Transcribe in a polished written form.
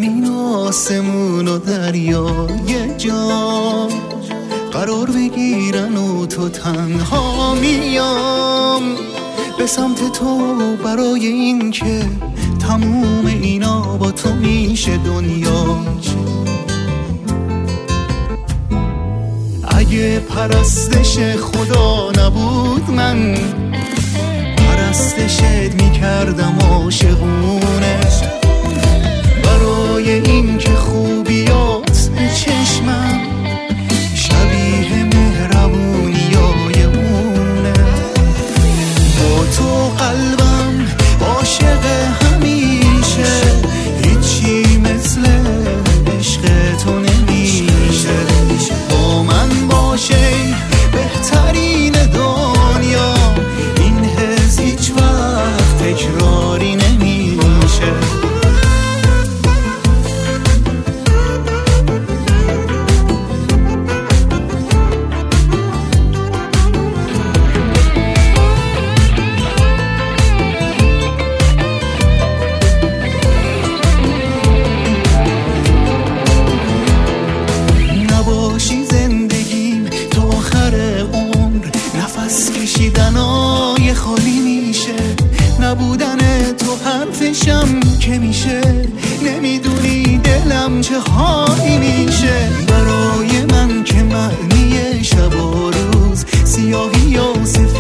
زمین و آسمون و دریای جان قرار بگیرن و تو تنها میام به سمت تو برای این که تموم اینا با تو میشه دنیا. اگه پرستش خدا نبود من پرستشت میکردم عاشقونه برای این که خوبیات به چشمم شبیه مهربونیای اونه. با تو قلبم عاشق همیشه هیچی مثل عشق تو نمیشه. با من باشه بهترین دنیا این حس هیچ وقت تکراری نمیشه. کشیدنای خالی میشه نبودن تو حرفشم که میشه نمیدونی دلم چه حالی میشه. برای من که معنی شب و روز سیاهی و